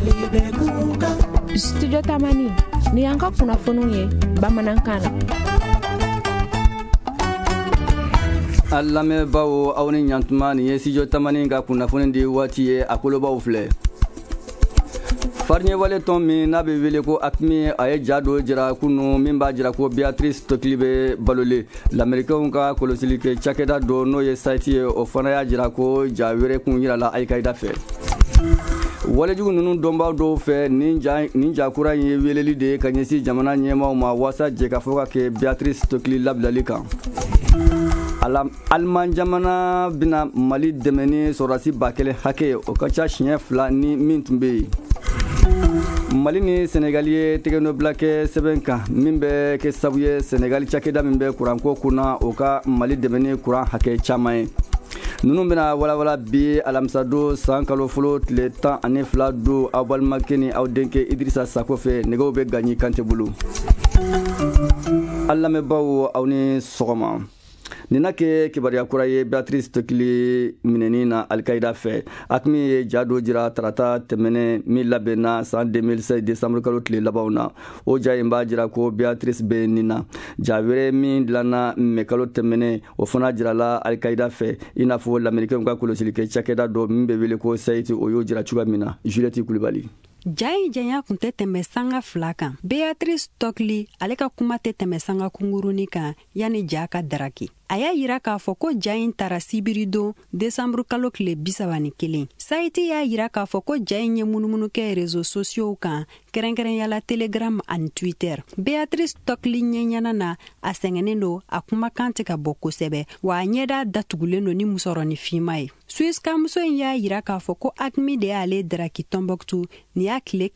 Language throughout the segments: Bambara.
Studio Tamani ni yanka kunnafoniw ye bamanankan na. Alamɛbaw aw ni ɲantuma nin ye Studio Tamani ka kunnafoni di waati ye a kolobaw filɛ. Fariɲɛwale tɔn min n'a bɛ wele ko ACMI a ye ja dɔ jira kunu min b'a jira ko Beatrice Stokely bɛ balole. Lamɛrikɛnw ka kɔlɔsilikɛ cakɛda dɔ n'o ye site ye o fana y'a jira ko ja wɛrɛ kun yirala Al-Qaïda fɛ. Walejugu ninnu dɔnbaw dɔw fɛ nin jakura in ye weleli de ka ɲɛsin jamana ɲɛmaaw ma waasa jɛ ka fɔ ka kɛ Beatrice Stokely labilali kan. Alman jamana bina Mali dɛmɛ ni sɔrɔdasi 1000 hakɛ o ka ca siɲɛ 2 ni min tun bɛ yen. Mali ni Senegal ye tɛgɛnɔbila kɛ sɛbɛn kan min bɛ kɛ sababu ye Senegal cakɛda min bɛ kuranko kunna o ka Mali dɛmɛ ni kuran hakɛ caman ye. Nunu bena walawala bi alamisado san kalo fɔlɔ tile 12 don aw balimakɛ ni aw denkɛ Idrissa Sako fɛ nɛgɛw bɛ Gagny Kante bolo. An lamɛnbaaw aw ni sɔgɔma. Nina ke kibaruya kura ye Beatrice Stokely minɛni na Al-Qaïda fɛ. ACMI ye ja dɔ jira tarata tɛmɛnɛ min labɛnna san 2016 décembre kalo tile labanw na. O ja in b'a jira ko Beatrice bɛ nin na. Ja wɛrɛ min dilanna mai kalo tɛmɛnɛ o fana jirala Al-Qaïda fɛ i n'a fɔ lamɛrikɛnw ka kɔlɔsilikɛ cakɛda dɔ min bɛ wele ko SAIT o y'o jira cogoya min na. Juliette Kulibali. Jai janya kun tɛ tɛmɛ sanga 2 kan. Beatrice Stokely ale ka kuma tɛ tɛmɛ sanga kunguruni kan yani ja ka daraki. A y'a yira k'a fɔ ko ja in tara sibiri don décembre kalo tile 31. Saiti y'a yira k'a fɔ ko ja in ye munumunu kɛ réseaux sociaux kan kɛrɛnkɛrɛnyala Telegram ani Twitter. Beatrice Stokely ɲɛɲana na a sɛngɛnen don a kumakan tɛ ka bɔ kosɛbɛ wa a ɲɛda datugulen don ni musɔrɔni finma ye. Suisse ka muso in y'a yira k'a fɔ ko ACMI de y'ale daraki Tombouctou ni y'a tile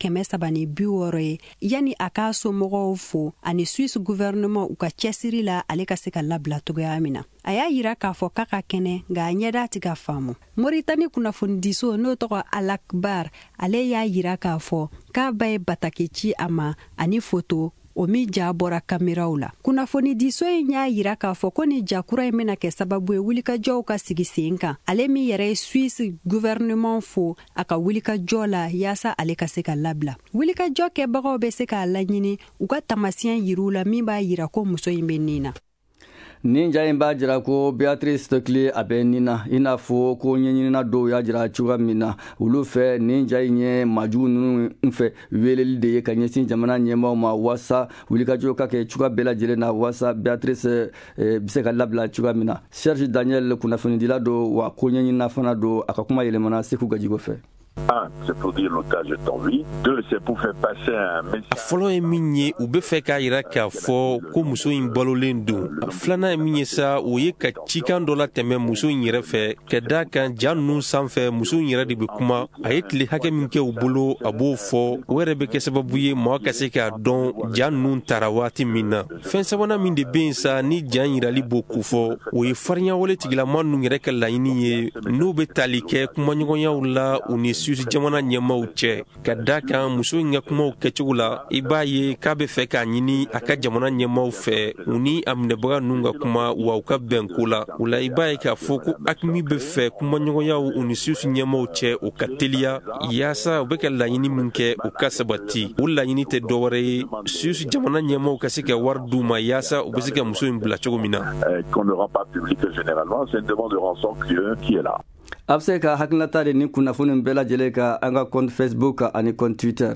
360 ye yani a k'a somɔgɔw fo ani Suisse gouvernement u ka cɛsiri la ale ka se ka labila togoya min na. A y'a yira k'a fɔ k'a ka kɛnɛ nka a ɲɛda tɛ ka faamu. Moritani kunnafonidiso n'o tɔgɔ Al-Akbar ale y'a yira k'a fɔ k'a ba ye bataki ci a ma ani foto o min ja bɔra kameraw la. Kunnafonidiso in y'a yira k'a fɔ ko ni jakura in bɛna kɛ sababu ye wulikajɔw ka sigi sen kan. Ale min yɛrɛ ye Suisse gouvernement fo a ka wulikajɔ la yaasa ale ka se ka labila. Wulikajɔ kɛbagaw bɛ se k'a laɲini u ka tamasiyɛn yir'u la min b'a yira ko muso in bɛ nin na. Nin ja in b'a jira ko Beatrice Stokely a bɛ nin na i n'a fɔ ko ɲɛɲinina dɔw y'a jira cogoya min na olu fɛ nin ja in ye majugu ninnu fɛ weleli de ye ka ɲɛsin jamana ɲɛmaaw ma waasa wulikajɔ ka kɛ cogoya bɛɛ lajɛlen na waasa Beatrice bɛ se ka labila cogoya min na. Serge Daniel kunnafonidila don wa ko ɲɛɲinina fana don a ka kuma yɛlɛmana Seku Gajigo fɛ. 1. C'est pour dire l'otage est en vie. 2. C'est pour faire passer un message. Fɔlɔ ye min ye u bɛ fɛ k'a yira k'a fɔ ko muso in balolen don. Filanan ye min ye sa o ye ka cikan dɔ la tɛmɛ muso in yɛrɛ fɛ ka da kan ja ninnu sanfɛ muso in yɛrɛ de bɛ kuma a ye tile hakɛ min kɛ u bolo a b'o fɔ o yɛrɛ bɛ kɛ sababu ye mɔgɔ ka se k'a dɔn ja ninnu tara waati min na. Fɛn sabanan min de bɛ yen sa ni ja yirali b'o ko fɔ o ye fariɲɛwale tigilama ninnu yɛrɛ ka laɲini ye n'o bɛ tali kɛ kumaɲɔgɔnyaw la u ni Suisse jamana ɲɛmaaw cɛ ka da kan muso in ka kumaw kɛcogo la i b'a ye k'a bɛ fɛ k'a ɲini a ka jamana ɲɛmaaw fɛ u ni a minɛbaga ninnu ka kuma wa u ka bɛn ko la o la i b'a ye k'a fɔ ko ACMI bɛ fɛ kumaɲɔgɔnyaw u ni Suisse ɲɛmaaw cɛ u ka teliya yaasa u bɛ ka laɲini min kɛ u ka sabati o laɲini tɛ dɔwɛrɛ ye Suisse jamana ɲɛmaaw ka se ka wari d'u ma yaasa u bɛ se ka muso in bila cogo min na. Qu'on ne rend pas public généralement, c'est une demande de rançon qui est là. A bɛ se ka hakilinata de ni kunnafoni bɛɛ lajɛlen ka an ka compte Facebook ani compte Twitter.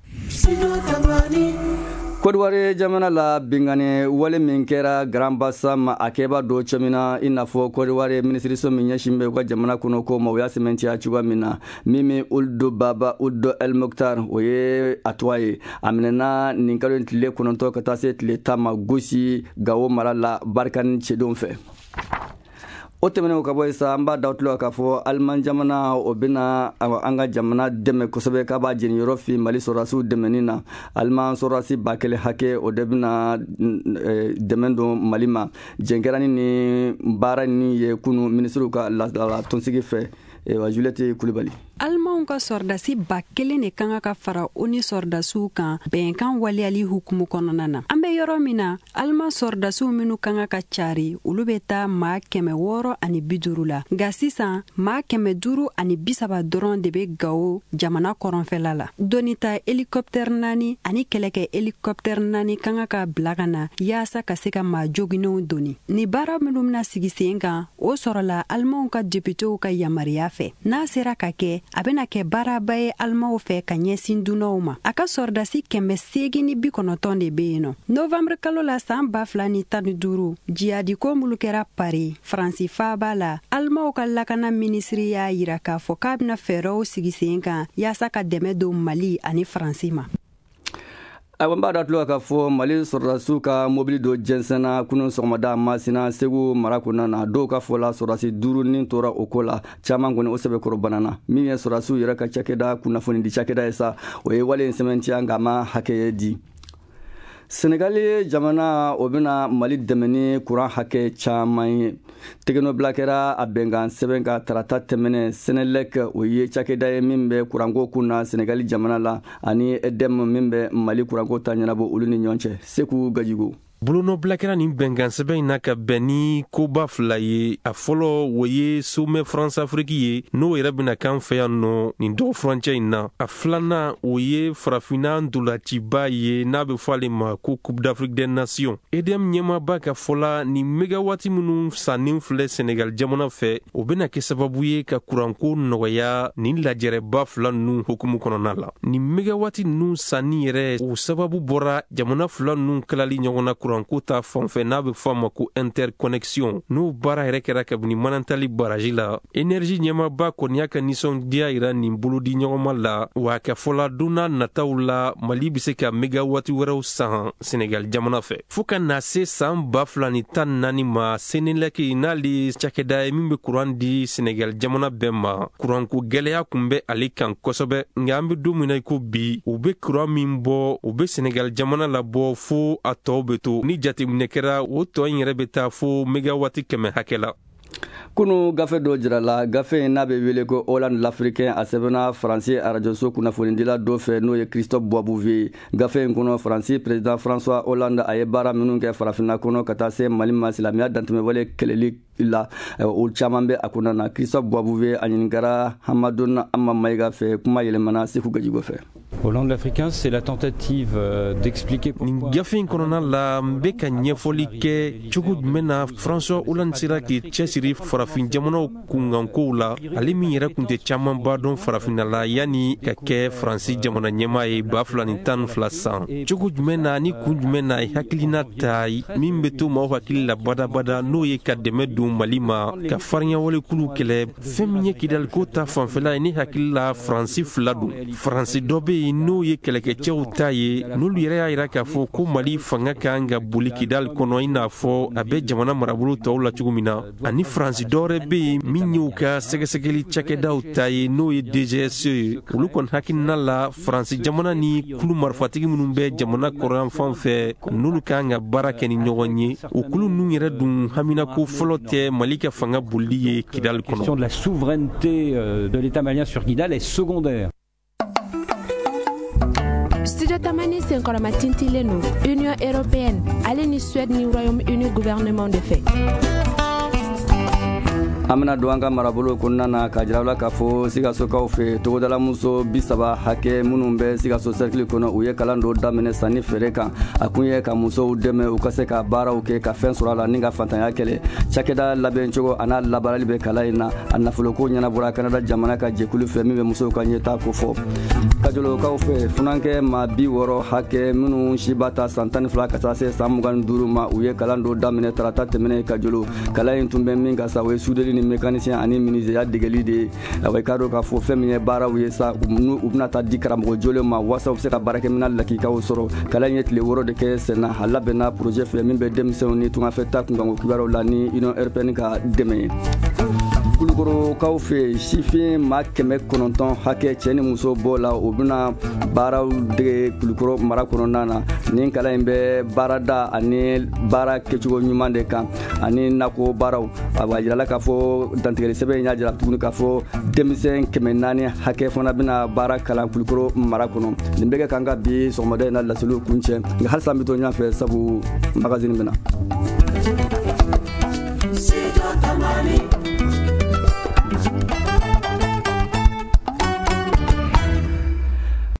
Côte d'Ivoire jamana la bingani wale min kɛra Grand Bassam a kɛba dɔ cɛmina i n'a fɔ Côte d'Ivoire ministriso min ɲɛsin bɛ u ka jamana kɔnɔ ko ma u y'a sɛmɛntiya cogoya min na Mimi Ould Baba Ould El Mokhtar o ye a tɔgɔ ye a minɛna nin kalo tile 9 ka taa se tile 10 ma Gosi Gawo mara la Barikani cɛdenw fɛ. O tɛmɛnen ka bɔ sa an b'a da tulo k'a fɔ Alman jamana o bɛna an ka jamana dɛmɛ kosɛbɛ k'a b'a jeni yɔrɔ fin Mali sɔrɔdasiw dɛmɛni na Alman sɔrɔdasi 1000 hakɛ o de bɛna dɛmɛ don Mali ma jɛnkɛrɛni ni baara ni ye kunu ministre ka la tɔnsigi fɛ Juliette Kulibali. Almanw ka sɔrɔdasi 1000 de kan ka fara ONU sɔrɔdasiw kan bɛnkan waleyali hukumu kɔnɔna na. An be yɔrɔ min na alima sɔrdasiw minnu kan ka cari olu be taa maa 650 la nga sisan maa 530 dɔrɔn de be Gao jamana kɔrɔnfɛla la. Donita helikɔptɛr 4 ani kɛlɛkɛ helikɔptɛr 4 kan ka bila ka na yaasa ka se ka maa joginenw doni. Ni baara minnu bena sigi sen kan o sɔrɔla alimaw ka deputew ka yamariya fɛ. N'a sera ka kɛ a bena kɛ baaraba ye alimaw fɛ ka ɲɛsin dunaw ma. A ka sɔrdasi 890 de be yen nɔ. Novembre kalo la san 2015 jihadiko mulu kɛra Paris Faransi faaba la alimaw ka lakana minisiri y'a yira k'a fɔ k'a bena fɛɛrɛw sigi sen kan yaasa ka dɛmɛ don Mali ani Faransi ma. Awan b'a da tulo ka fɔ Mali sɔrɔdasiw ka mobili dɔ jɛnsɛnna kunun sɔgɔmada Masina Segu mara kɔnɔna na dɔw ka fɔ la sɔrɔdasi 5 nin tora o ko la caman kɔni o sɛbɛkɔrɔ banana min ye sɔrɔdasiw yɛrɛ ka cakɛda kunnafoni di cakɛda ye sa o ye wale in sɛmɛntiya nka ma hakɛ di. Senegali jamana o bena Mali dɛmɛni kuran hakɛ caman ye tɛgɛnɔbila kɛra a bɛnkan sɛbɛn ka tarata tɛmɛnɛ Senelec o ye cakɛda ye min bɛ kuranko kun na Senegali jamana la ani EDEM min bɛ Mali kuranko ta ɲɛnabɔ olu ni ɲɔgɔn cɛ. Seku Gajigo Bolono blakera nin bɛnkan sɛbɛn in na ka bɛn ni koba fila ye a fɔlɔ o ye sommet France Afrique ye n'o yɛrɛ bena kan fɛ yan nɔ nin dɔgɔ furancɛ in na a filanan o ye farafina ndolaciba ye n'a be fɔ ale ma ko Coupe d'Afrique des Nations. EDM ɲɛmaba ka fɔla ni megawati minnu sannen filɛ Senegal jamana fɛ o bena kɛ sababu ye ka kuranko nɔgɔya nin lajɛrɛba fila nunu hukumu kɔnɔna la. Ni megawati nunu sanni yɛrɛ o sababu bɔra jamana fila nunu kalali ɲɔgɔn na kuranko ta fanfɛ n'a be fɔ ma ko interconnexion n'o baara yɛrɛ kɛra kabini Manantali baraji la. Énergie ɲɛmaba kɔni y'a ka nisɔndiya yira nin bolodi ɲɔgɔnma la wa ka fɔla donna nataw la Mali be se ka megawati wɛrɛw san Senegal jamana fɛ fo ka na se san 2014 ma Senelec n'ale cakɛda ye min be kuran di Senegal jamana bɛɛ ma kuranko gwɛlɛya kun bɛ ale kan kosɛbɛ nga an be don min na ko bi u be kuran min bɔ u be Senegal jamana labɔ fo a tɔw be to ni jateminɛ kɛra o tɔ in yɛrɛ be taa fo megawati 100 hakɛ la. Kunu gafe dɔ jirala gafe in n'a be wele ko Hollande l'Africain a sɛbɛnna Faransi arajoso kunnafonidila dɔ fɛ n'o ye Christophe Boisbouvier. Gafe in kɔnɔ Faransi président François Hollande a ye baara minnu kɛ farafinna kɔnɔ ka taa se Mali ma silamɛya dantɛmɛwale kɛlɛli la o caman bɛ a kɔnɔna na. Christophe Boisbouvier a ɲininkara Hamadoun Amma Maïga fɛ kuma yɛlɛmana Sekou Gajigo fɛ. Hollande l'Africain, c'est la tentative d'expliquer pourquoi. Gafe in kɔnɔna la n be ka ɲɛfɔli kɛ cogo jumɛn na François Hollande sera k'i cɛsiri farafin jamanaw kungankow la ale min yɛrɛ kun tɛ camanba dɔn farafinna la yani ka kɛ Faransi jamana ɲɛma ye 2012 san. Cogo jumɛn na ni kun jumɛn na hakilina ta min be to maaw hakili la badabada n'o ye ka dɛmɛ don Mali ma ka fariɲawale kulu kɛlɛ fɛn min ye kidaliko ta fanfɛla ye ni hakili la Faransi fila don. Faransi dɔ be yen n'o ye kɛlɛkɛcɛw ta ye n'olu yɛrɛ y'a yira k'a fɔ ko Mali fanga kan ka boli Kidal kɔnɔ i n'a fɔ a bɛ jamana marabolo tɔw la cogo min na ani Faransi dɔwɛrɛ be yen min y'u ka sɛgɛsɛgɛli cakɛdaw ta ye n'o ye DGSE ye olu kɔni hakilina la Faransi jamana ni kulu marifatigi minnu bɛ jamana kɔrɔyan fan fɛ n'olu kan ka baara kɛ ni ɲɔgɔn ye o kulu ninnu yɛrɛ dun haminako fɔlɔ tɛ Mali ka fanga bolili ye Kidal kɔnɔ. La question de la souveraineté de l'État malien sur Kidal est secondaire. Studio Tamani senkɔrɔma tintilen no Union Européenne ale ni Suède ni Royaume-Uni gouvernement de fait. Amina don an ka marabolo kɔnɔna na ka jira la k'a fɔ Sikasokaw fɛ togodala muso 30 hakɛ minnu bɛ Sikaso cercle kɔnɔ u ye kalan dɔ daminɛ sanni feere kan a kun ye ka musow dɛmɛ u ka se ka baaraw kɛ ka fɛn sɔrɔ a la ni ka fantanya kɛlɛ cakɛda labɛn cogo a n'a labarali bɛ kalan in na a nafoloko ɲɛnabɔra Canada jamana ka jɛkulu fɛ min bɛ musow ka ɲɛta ko fɔ Kajolokaw fɛ funankɛ ma 60 hakɛ minnu siba ta san 12 ka taa se san 25 ma u ye kalan dɔ daminɛ tarata tɛmɛnɛ Kajolo kalan in tun bɛ min ka sa o ye sudeli ni mécanicien ani menuisier degeli de away kado ka fo fɛn min ye baaraw ye sa u bɛna taa di karamɔgɔ jolen ma wasa u bɛ se ka baarakɛminɛn lakikaw sɔrɔ kalan ye tile 6 de kɛ senna a labɛnna projet fɛ min bɛ denmisɛnw ni tungafɛta kunkanko kibaruw la ni Union Européenne ka dɛmɛ ye. kulukorokaw fɛ sifin maa 900 hakɛ cɛ ni muso bɔ la o bɛna baaraw dege kulukoro mara kɔnɔna na nin kalan in bɛ baarada ani baara kɛcogo ɲuman de kan ani nakɔ baaraw a b'a yirala k'a fɔ dantigɛli sɛbɛn in y'a jira tuguni k'a fɔ denmisɛn 400 hakɛ fana bɛna baara kalan kulukoro mara kɔnɔ nin bɛ kɛ kan ka bi sɔgɔmada in na laseliw kuncɛ nka halisa an bɛ to ɲɔgɔn fɛ sabu magazine bɛna